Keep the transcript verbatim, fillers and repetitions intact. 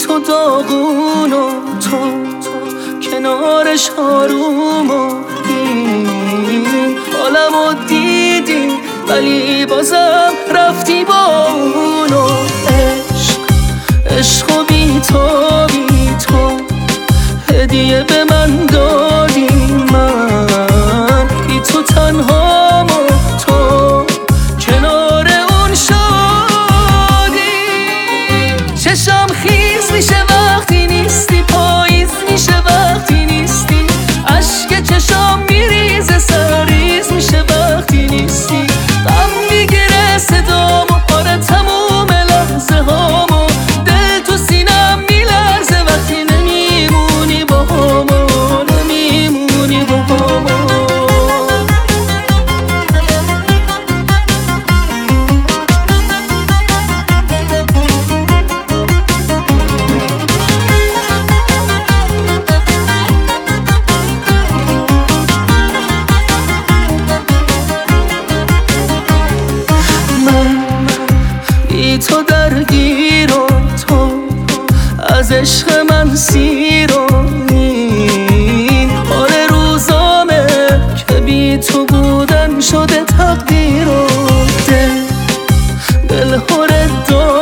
تو داغون و تو کنارش آروم و این حالمو دیدی ولی بازم رفتی با اون و عشق عشق و بی تو بی تو هدیه به من دادی من بی تو تنهام و تو کنار اون شادی چشم خیز میشه وقتی نیستی پاییز میشه وقتی نیستی اشک چشم میریزه سرریز میشه وقتی نیستی غم میگیره صدامو آره تموم لحظه هامو دل تو سینم میلرزه وقتی نمیمونی با همو نمیمونی با همو تو درگیر و تو از عشق من سیر و این آره روزامه که بی تو بودن شده تقدیر و دل دل هره